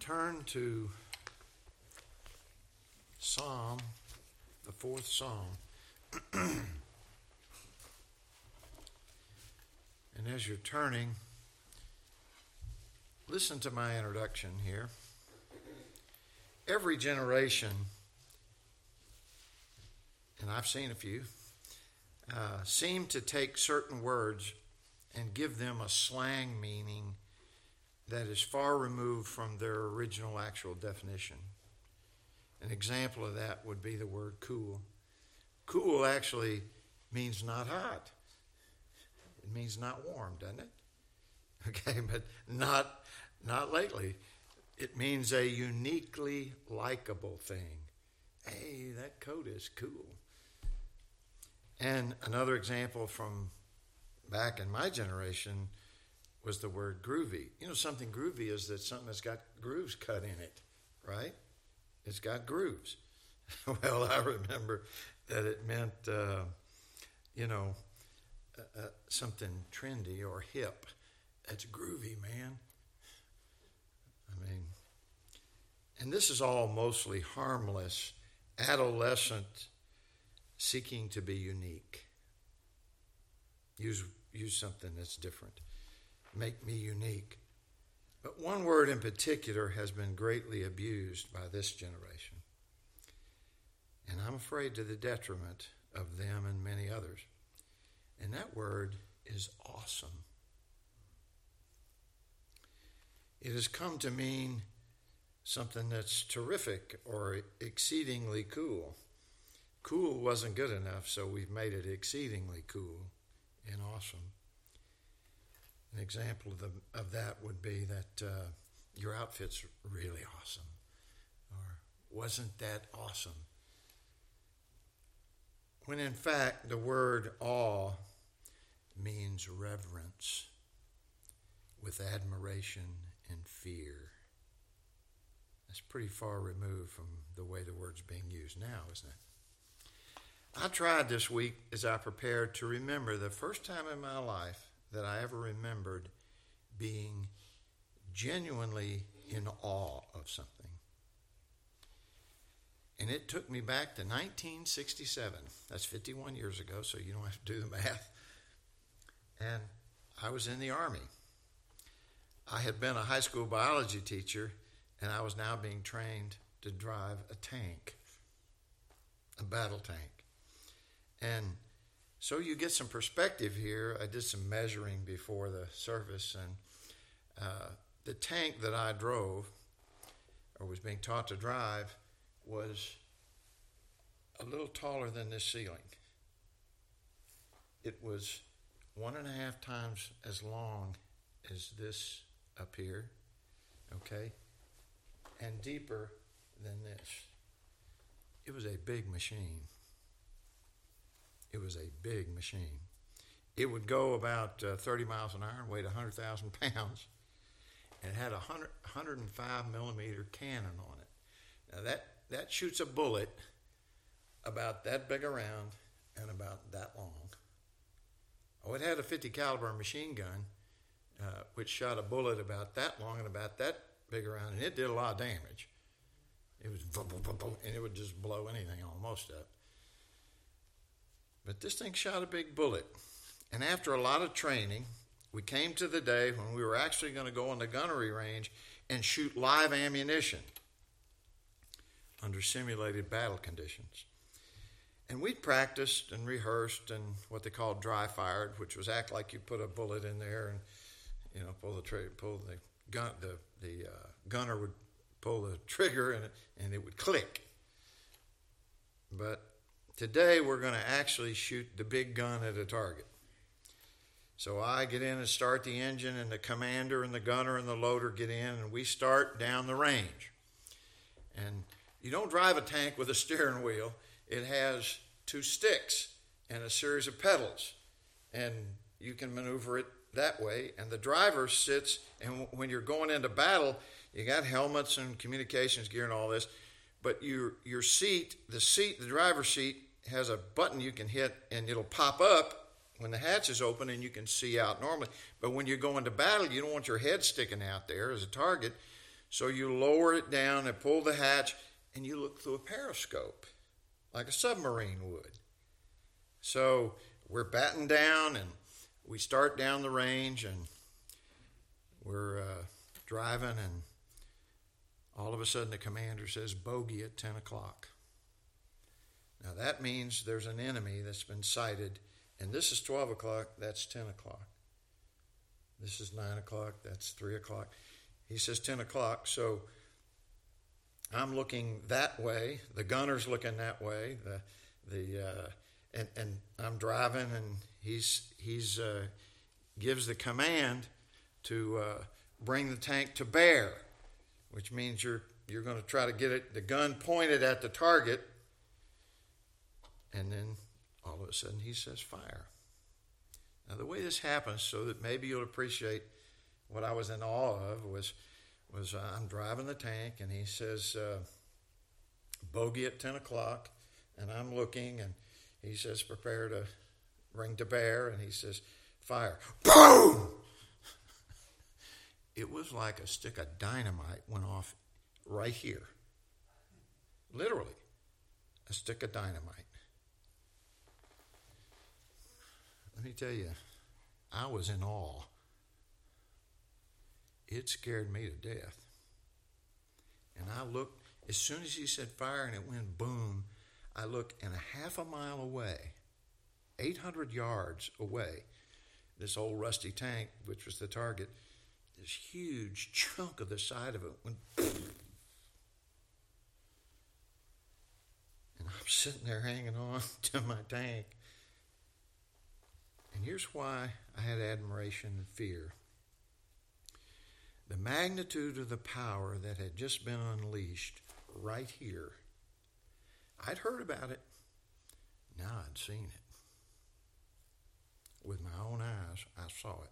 turn to Psalm, the fourth Psalm. And as you're turning, listen to my introduction here. Every generation, and I've seen a few, seem to take certain words and give them a slang meaning that is far removed from their original actual definition. An example of that would be the word cool. Cool actually means not hot. It means not warm, doesn't it? Okay, but not lately. It means a uniquely likable thing. Hey, that coat is cool. And another example from back in my generation was the word groovy. You know, something groovy is that something that's got grooves cut in it, right? It's got grooves. Well, I remember that it meant, something trendy or hip. That's groovy, man. And this is all mostly harmless, adolescent seeking to be unique. Use something that's different. Make me unique. But one word in particular has been greatly abused by this generation. And I'm afraid to the detriment of them and many others. And that word is awesome. It has come to mean something that's terrific or exceedingly cool. Cool wasn't good enough, so we've made it exceedingly cool and awesome. An example of that would be that your outfit's really awesome, or wasn't that awesome? When in fact the word awe means reverence with admiration and fear. That's pretty far removed from the way the word's being used now, isn't it? I tried this week as I prepared to remember the first time in my life that I ever remembered being genuinely in awe of something. And it took me back to 1967. That's 51 years ago, so you don't have to do the math. And I was in the Army. I had been a high school biology teacher, and I was now being trained to drive a tank, a battle tank. And so you get some perspective here. I did some measuring before the service, and the tank that I drove, or was being taught to drive, was a little taller than this ceiling. It was 1.5 times as long as this up here, okay, and deeper than this. It was a big machine. It was a big machine. It would go about 30 miles an hour and weighed 100,000 pounds. And it had a 105 millimeter cannon on it. Now that shoots a bullet about that big around and about that long. Oh, it had a 50 caliber machine gun, which shot a bullet about that long and about that big around, and it did a lot of damage. It was and it would just blow anything almost up. But this thing shot a big bullet. And after a lot of training, we came to the day when we were actually going to go on the gunnery range and shoot live ammunition under simulated battle conditions. And we'd practiced and rehearsed and what they called dry fired, which was act like you put a bullet in there and pull the gun. The gunner would pull the trigger and it would click. But today we're going to actually shoot the big gun at a target. So I get in and start the engine, and the commander and the gunner and the loader get in, and we start down the range. And you don't drive a tank with a steering wheel. It has 2 sticks and a series of pedals, and you can maneuver it that way. And the driver sits, and when you're going into battle, you got helmets and communications gear and all this, but your seat, the driver's seat, has a button you can hit, and it'll pop up when the hatch is open and you can see out normally. But when you're going to battle, you don't want your head sticking out there as a target. So you lower it down and pull the hatch, and you look through a periscope, like a submarine would. So we're batting down, and we start down the range, and we're driving, and all of a sudden the commander says, bogey at 10 o'clock. Now that means there's an enemy that's been sighted, and this is 12 o'clock, that's 10 o'clock. This is 9 o'clock, that's 3 o'clock. He says 10 o'clock, so I'm looking that way, the gunner's looking that way, and I'm driving, and he's gives the command to bring the tank to bear, which means you're going to try to get it, the gun pointed at the target, and then all of a sudden he says fire. Now the way this happens, so that maybe you'll appreciate what I was in awe of, was I'm driving the tank, and he says bogey at 10 o'clock, and I'm looking, and he says prepare to bring to bear, and he says fire. Boom! It was like a stick of dynamite went off right here. Literally, a stick of dynamite. Let me tell you, I was in awe. It scared me to death. And I looked, as soon as he said fire and it went boom, I looked, and a half a mile away, 800 yards away, this old rusty tank, which was the target, this huge chunk of the side of it went boom. And I'm sitting there hanging on to my tank. And here's why I had admiration and fear. The magnitude of the power that had just been unleashed right here. I'd heard about it. Now I'd seen it. With my own eyes, I saw it.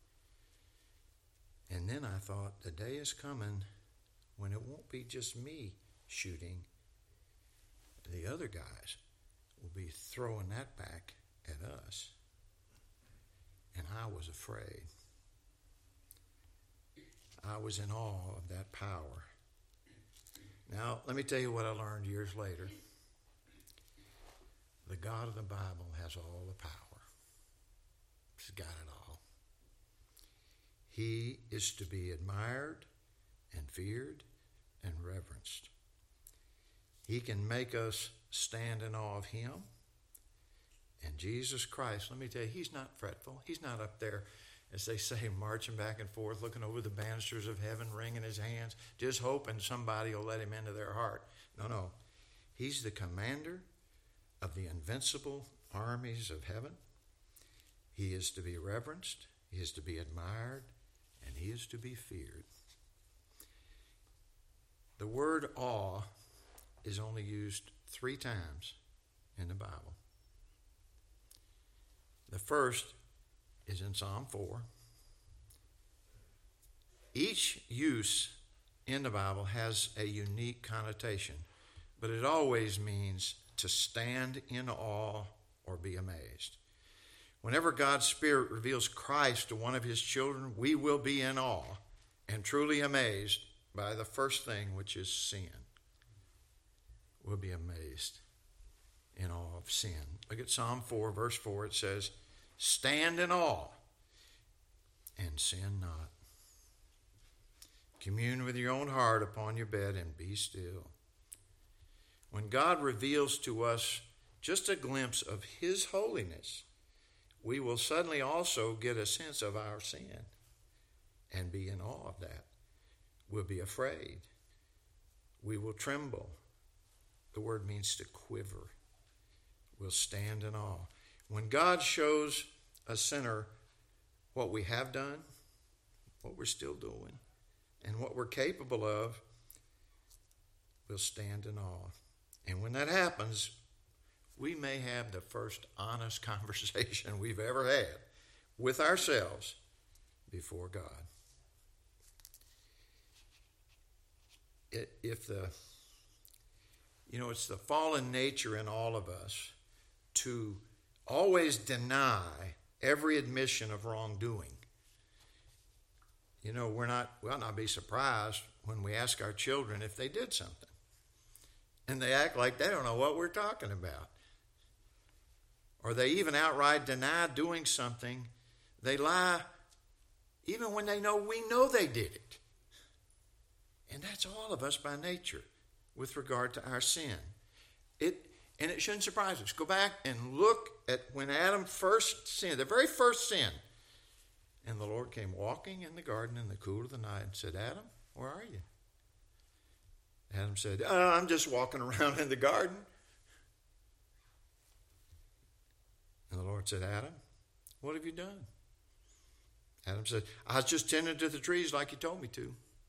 And then I thought, the day is coming when it won't be just me shooting. The other guys will be throwing that back at us. And I was afraid. I was in awe of that power. Now, let me tell you what I learned years later. The God of the Bible has all the power. He's got it all. He is to be admired and feared and reverenced. He can make us stand in awe of him. And Jesus Christ, let me tell you, he's not fretful. He's not up there, as they say, marching back and forth, looking over the banisters of heaven, wringing his hands, just hoping somebody will let him into their heart. No. He's the commander of the invincible armies of heaven. He is to be reverenced, he is to be admired, and he is to be feared. The word awe is only used 3 times in the Bible. The first is in Psalm 4. Each use in the Bible has a unique connotation, but it always means to stand in awe or be amazed. Whenever God's Spirit reveals Christ to one of his children, we will be in awe and truly amazed by the first thing, which is sin. We'll be amazed in awe of sin. Look at Psalm 4, verse 4. It says, stand in awe and sin not. Commune with your own heart upon your bed and be still. When God reveals to us just a glimpse of his holiness, we will suddenly also get a sense of our sin and be in awe of that. We'll be afraid. We will tremble. The word means to quiver. We'll stand in awe. When God shows a sinner what we have done, what we're still doing, and what we're capable of, we'll stand in awe. And when that happens, we may have the first honest conversation we've ever had with ourselves before God. It's the fallen nature in all of us to always deny every admission of wrongdoing. we'll not be surprised when we ask our children if they did something. And they act like they don't know what we're talking about. Or they even outright deny doing something. They lie even when we know they did it. And that's all of us by nature with regard to our sin. And it shouldn't surprise us. Go back and look at when Adam first sinned, the very first sin. And the Lord came walking in the garden in the cool of the night and said, Adam, where are you? Adam said, I'm just walking around in the garden. And the Lord said, Adam, what have you done? Adam said, I was just tending to the trees like you told me to.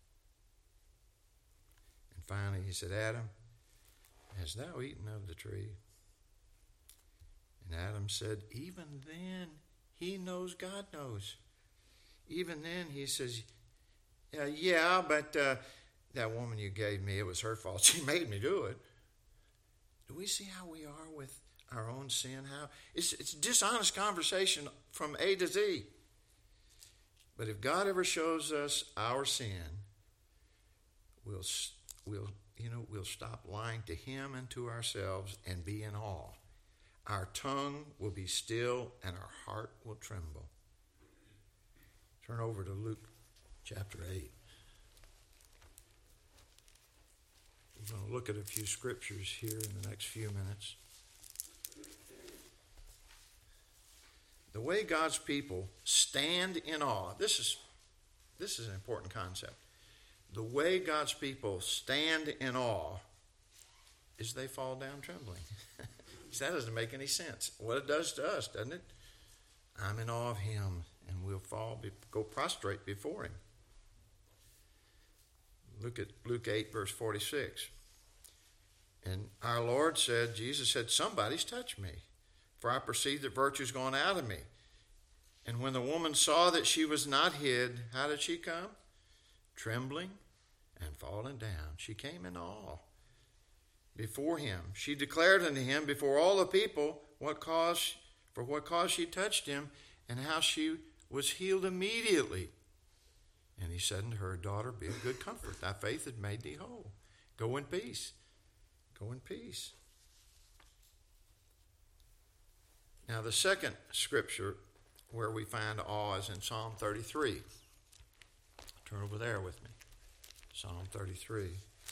And finally he said, Adam, hast thou eaten of the tree? And Adam said, even then he knows God knows. Even then he says, yeah, but that woman you gave me, it was her fault. She made me do it. Do we see how we are with our own sin? How it's dishonest conversation from A to Z. But if God ever shows us our sin, we'll stop lying to Him and to ourselves and be in awe. Our tongue will be still and our heart will tremble. Turn over to Luke chapter 8. We're going to look at a few scriptures here in the next few minutes. The way God's people stand in awe, this is an important concept. The way God's people stand in awe is they fall down trembling. That doesn't make any sense. What it does to us, doesn't it? I'm in awe of Him, and we'll go prostrate before Him. Look at Luke 8, verse 46. And our Lord said, Jesus said, somebody's touched me, for I perceive that virtue's gone out of me. And when the woman saw that she was not hid, how did she come? Trembling and falling down. She came in awe before Him. She declared unto Him before all the people what cause she touched Him, and how she was healed immediately. And He said unto her, daughter, be of good comfort. Thy faith hath made thee whole. Go in peace. Go in peace. Now the second scripture where we find awe is in Psalm 33. Turn over there with me. Psalm 33.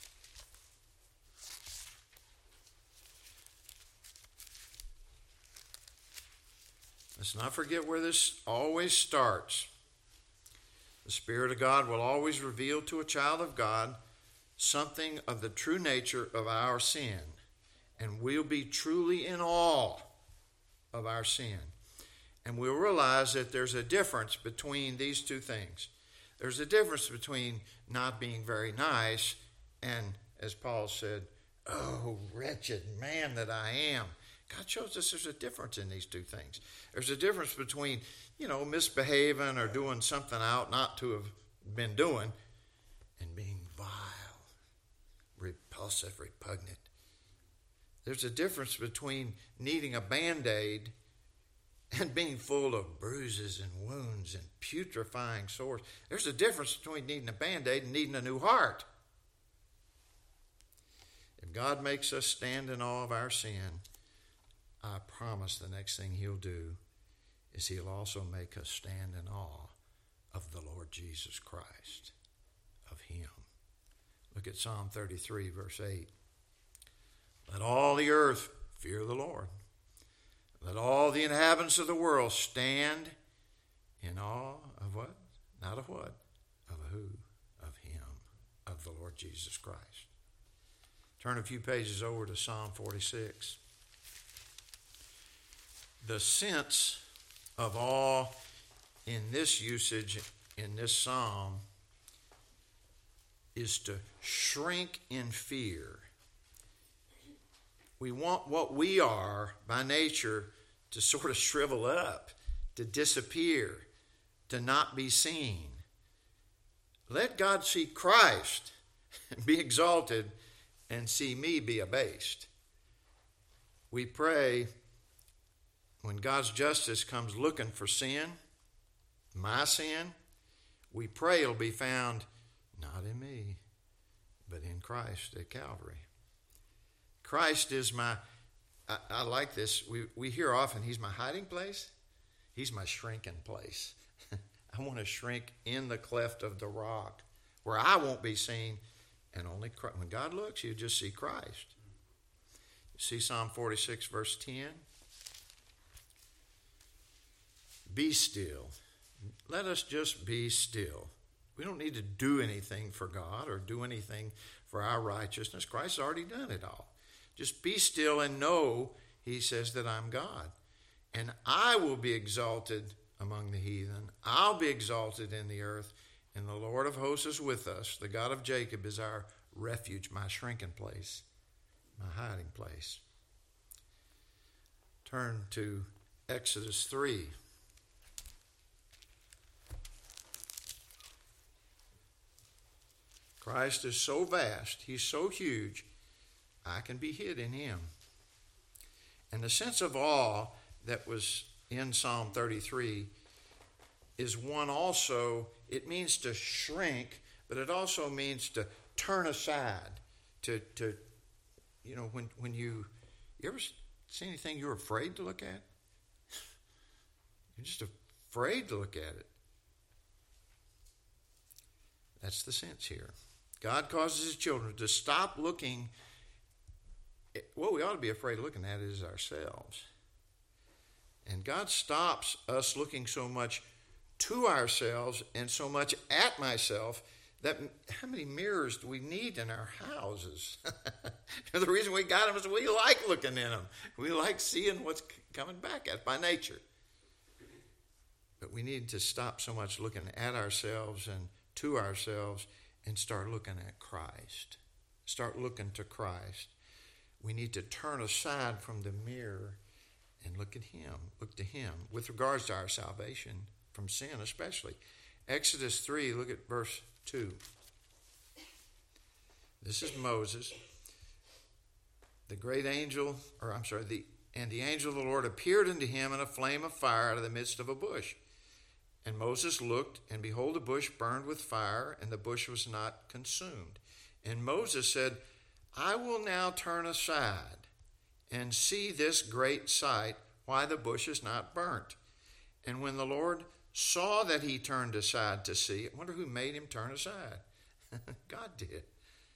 Let's not forget where this always starts. The Spirit of God will always reveal to a child of God something of the true nature of our sin, and we'll be truly in awe of our sin. And we'll realize that there's a difference between these two things. There's a difference between not being very nice and, as Paul said, oh, wretched man that I am. God shows us there's a difference in these two things. There's a difference between, misbehaving or doing something I ought not to have been doing, and being vile, repulsive, repugnant. There's a difference between needing a Band-Aid and being full of bruises and wounds and putrefying sores. There's a difference between needing a Band-Aid and needing a new heart. If God makes us stand in awe of our sin, I promise the next thing He'll do is He'll also make us stand in awe of the Lord Jesus Christ, of Him. Look at Psalm 33, verse 8. Let all the earth fear the Lord. Let all the inhabitants of the world stand in awe of what? Not of what? Of who? Of Him, of the Lord Jesus Christ. Turn a few pages over to Psalm 46. The sense of awe in this usage, in this psalm, is to shrink in fear. We want what we are by nature to sort of shrivel up, to disappear, to not be seen. Let God see Christ be exalted and see me be abased. We pray when God's justice comes looking for sin, my sin, we pray it'll be found not in me, but in Christ at Calvary. Christ is I like this. We hear often, he's my hiding place. He's my shrinking place. I want to shrink in the cleft of the rock where I won't be seen, and only Christ. When God looks, you just see Christ. You see Psalm 46, verse 10. Be still. Let us just be still. We don't need to do anything for God or do anything for our righteousness. Christ has already done it all. Just be still and know, he says, that I'm God. And I will be exalted among the heathen. I'll be exalted in the earth. And the Lord of hosts is with us. The God of Jacob is our refuge, my shrinking place, my hiding place. Turn to Exodus 3. Christ is so vast, he's so huge, I can be hid in him. And the sense of awe that was in Psalm 33 is one also, it means to shrink, but it also means to turn aside, to when you ever see anything you're afraid to look at? You're just afraid to look at it. That's the sense here. God causes his children to stop looking. What we ought to be afraid of looking at is ourselves. And God stops us looking so much to ourselves and so much at myself that how many mirrors do we need in our houses? The reason we got them is we like looking in them. We like seeing what's coming back at by nature. But we need to stop so much looking at ourselves and to ourselves and start looking at Christ. Start looking to Christ. We need to turn aside from the mirror and look at him, look to him with regards to our salvation from sin especially. Exodus 3, look at verse 2. This is Moses. The angel of the Lord appeared unto him in a flame of fire out of the midst of a bush. And Moses looked, and behold, the bush burned with fire, and the bush was not consumed. And Moses said, I will now turn aside and see this great sight, why the bush is not burnt. And when the Lord saw that he turned aside to see, I wonder who made him turn aside. God did.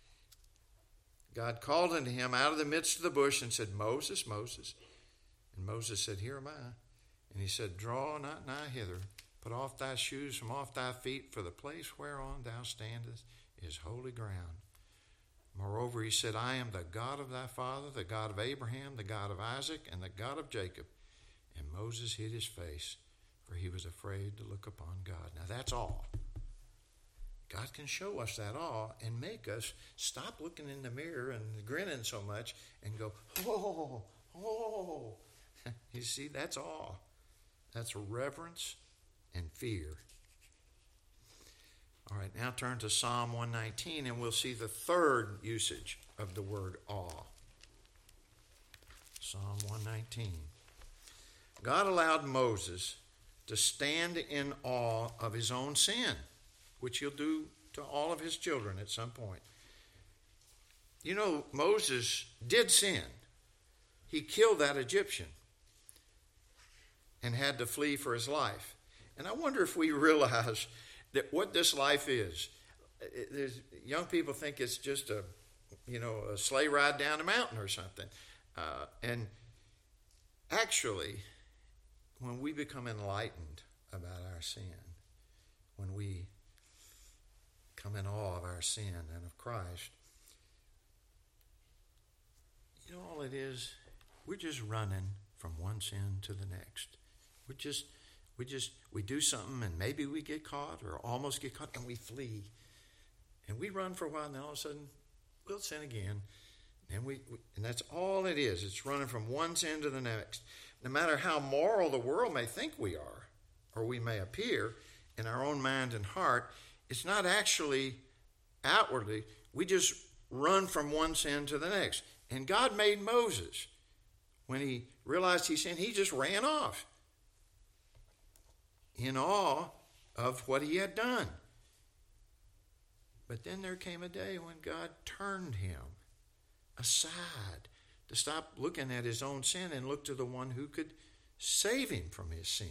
God called unto him out of the midst of the bush and said, Moses, Moses. And Moses said, Here am I. And he said, Draw not nigh hither. Put off thy shoes from off thy feet, for the place whereon thou standest is holy ground. Moreover, he said, I am the God of thy father, the God of Abraham, the God of Isaac, and the God of Jacob. And Moses hid his face, for he was afraid to look upon God. Now that's all. God can show us that all and make us stop looking in the mirror and grinning so much and go, oh, oh. You see, that's all. That's reverence and fear. All right, now turn to Psalm 119 and we'll see the third usage of the word awe. Psalm 119. God allowed Moses to stand in awe of his own sin, which he'll do to all of his children at some point. You know, Moses did sin. He killed that Egyptian and had to flee for his life. And I wonder if we realize that what this life is. Young people think it's just a sleigh ride down a mountain or something. And actually, when we become enlightened about our sin, when we come in awe of our sin and of Christ, you know all it is? We're just running from one sin to the next. We do something and maybe we get caught or almost get caught and we flee. And we run for a while and then all of a sudden we'll sin again. And and that's all it is. It's running from one sin to the next. No matter how moral the world may think we are, or we may appear in our own mind and heart, it's not actually outwardly. We just run from one sin to the next. And God made Moses. When he realized he sinned, he just ran off in awe of what he had done. But then there came a day when God turned him aside to stop looking at his own sin and look to the one who could save him from his sin.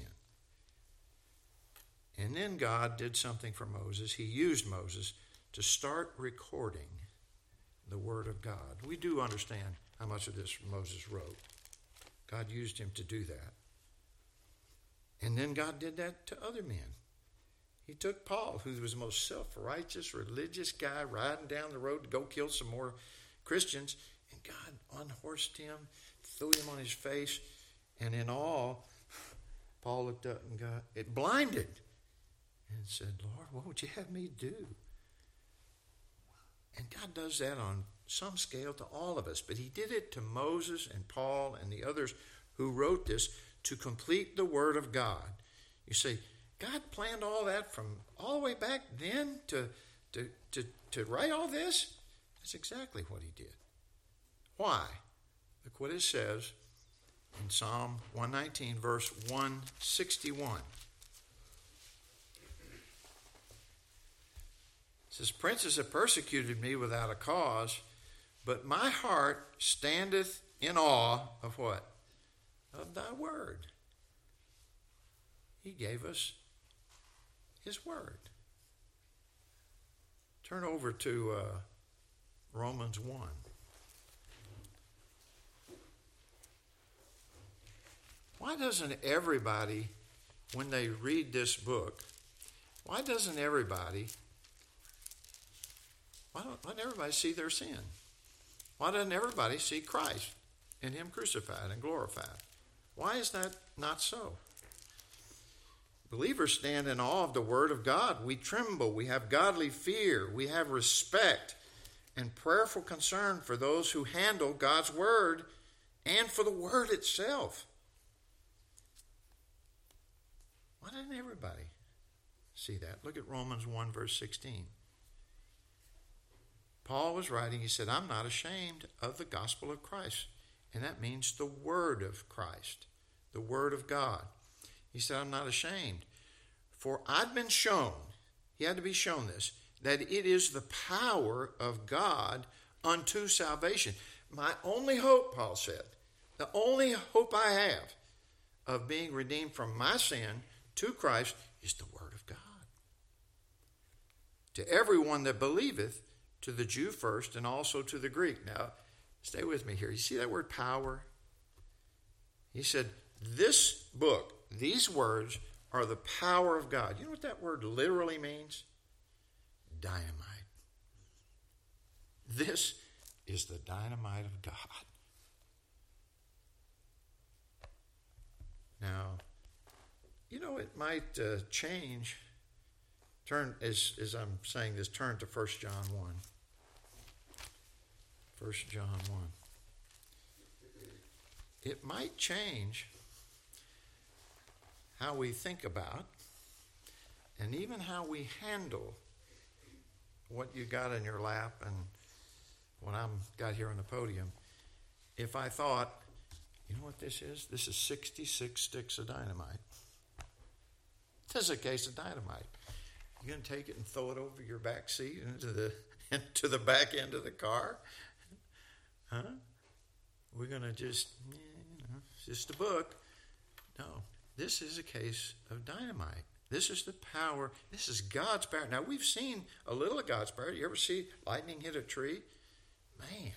And then God did something for Moses. He used Moses to start recording the Word of God. We do understand how much of this Moses wrote. God used him to do that. And then God did that to other men. He took Paul, who was the most self-righteous, religious guy, riding down the road to go kill some more Christians, and God unhorsed him, threw him on his face, and in awe, Paul looked up and got it blinded and said, Lord, what would you have me do? And God does that on some scale to all of us, but he did it to Moses and Paul and the others who wrote this to complete the Word of God. You say, God planned all that from all the way back then to write all this? That's exactly what he did. Why? Look what it says in Psalm 119, verse 161. It says, Princes have persecuted me without a cause, but my heart standeth in awe of what? Of thy word. He gave us his word. Turn over to Romans 1. Why doesn't everybody, when they read this book, why doesn't everybody see their sin? Why doesn't everybody see Christ and him crucified and glorified? Why is that not so? Believers stand in awe of the Word of God. We tremble. We have godly fear. We have respect and prayerful concern for those who handle God's Word and for the Word itself. Why doesn't everybody see that? Look at Romans 1, verse 16. Paul was writing, he said, I'm not ashamed of the gospel of Christ. And that means the Word of Christ, the Word of God. He said, I'm not ashamed. For I've been shown, he had to be shown this, that it is the power of God unto salvation. My only hope, Paul said, the only hope I have of being redeemed from my sin to Christ is the Word of God. To everyone that believeth, to the Jew first and also to the Greek. Now, stay with me here. You see that word power? He said, this book, these words are the power of God. You know what that word literally means? Dynamite. This is the dynamite of God. Now, you know, it might change. Turn, as I'm saying this, turn to 1 John 1. 1 John 1. It might change how we think about and even how we handle what you got in your lap and what I'm got here on the podium. If I thought, you know what this is? This is 66 sticks of dynamite. This is a case of dynamite. You're going to take it and throw it over your back seat into the back end of the car? Huh? We're going to just, it's just a book. No, this is a case of dynamite. This is the power. This is God's power. Now, we've seen a little of God's power. You ever see lightning hit a tree? Man.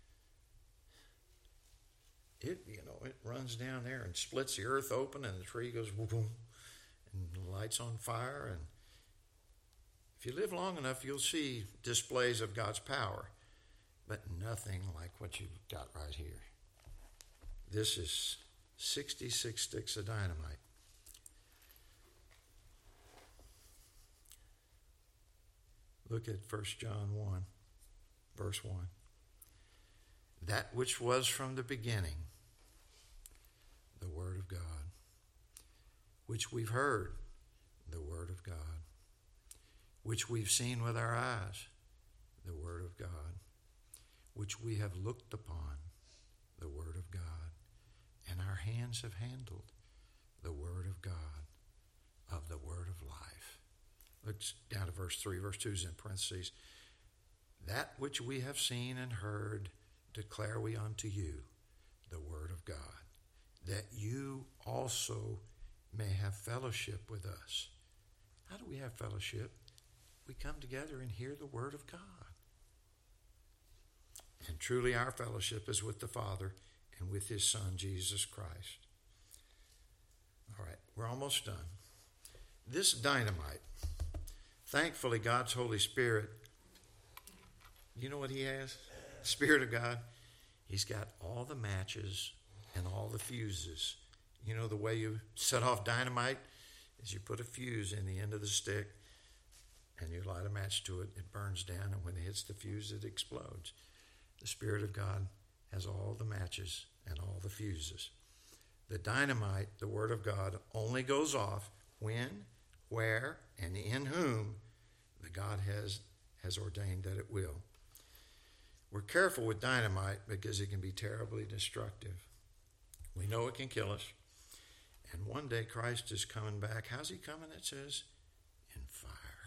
It runs down there and splits the earth open and the tree goes boom and lights on fire. And if you live long enough, you'll see displays of God's power, but nothing like what you've got right here. This is 66 sticks of dynamite. Look at 1 John 1, verse 1. That which was from the beginning, the Word of God, which we've heard, the Word of God, which we've seen with our eyes, the Word of God, which we have looked upon, the Word of God, and our hands have handled the Word of God, of the Word of life. Look down to verse 3. Verse 2 is in parentheses. That which we have seen and heard declare we unto you, the word of God, that you also may have fellowship with us. How do we have fellowship? We come together and hear the word of God. And truly our fellowship is with the Father and with his Son, Jesus Christ. All right, we're almost done. This dynamite, thankfully God's Holy Spirit, you know what he has? Spirit of God. He's got all the matches and all the fuses. You know the way you set off dynamite is you put a fuse in the end of the stick and you light a match to it. It burns down, and when it hits the fuse, it explodes. The Spirit of God has all the matches and all the fuses. The dynamite, the Word of God, only goes off when, where, and in whom the God has ordained that it will. We're careful with dynamite because it can be terribly destructive. We know it can kill us. And one day Christ is coming back. How's he coming? It says, in fire.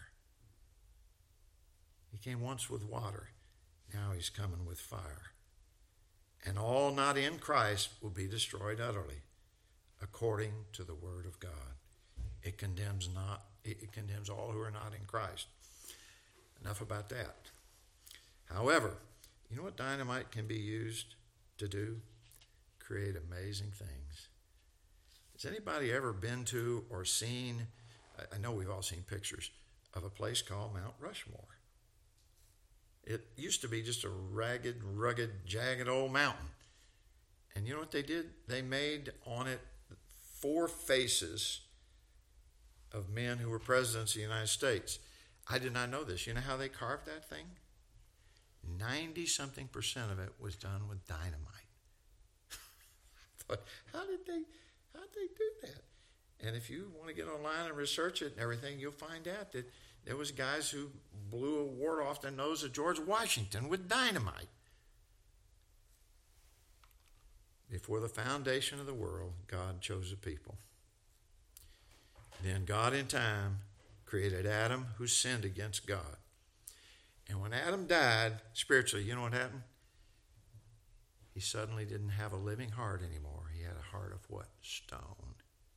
He came once with water. Now he's coming with fire. And all not in Christ will be destroyed utterly, according to the word of God. It condemns all who are not in Christ. Enough about that. However, you know what dynamite can be used to do? Create amazing things. Has anybody ever been to or seen, I know we've all seen pictures, of a place called Mount Rushmore? It used to be just a ragged, rugged, jagged old mountain. And you know what they did? They made on it 4 faces of men who were presidents of the United States. I did not know this. You know how they carved that thing? 90-something% of it was done with dynamite. But how did they do that? And if you want to get online and research it and everything, you'll find out that there was guys who blew a wart off the nose of George Washington with dynamite. Before the foundation of the world, God chose a people. Then God in time created Adam, who sinned against God. And when Adam died, spiritually, you know what happened? He suddenly didn't have a living heart anymore. He had a heart of what? Stone.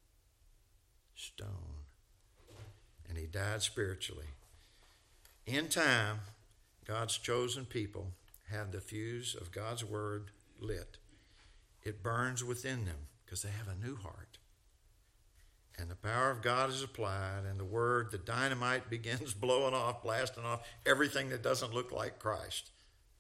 Stone. And he died spiritually. In time, God's chosen people have the fuse of God's word lit. It burns within them because they have a new heart. And the power of God is applied, and the word, the dynamite, begins blowing off, blasting off everything that doesn't look like Christ.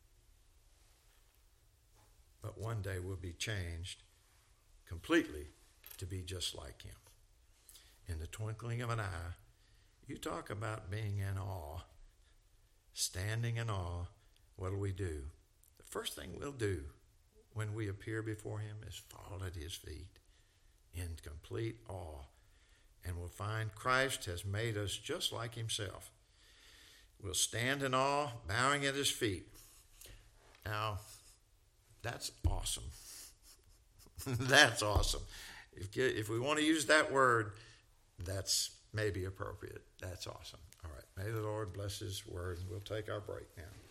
But one day we'll be changed completely to be just like him. In the twinkling of an eye, you talk about being in awe, standing in awe. What do? The first thing we'll do when we appear before him is fall at his feet in complete awe. And we'll find Christ has made us just like himself. We'll stand in awe, bowing at his feet. Now, that's awesome. That's awesome. If we want to use that word, that's maybe appropriate. That's awesome. All right. May the Lord bless his word, and we'll take our break now.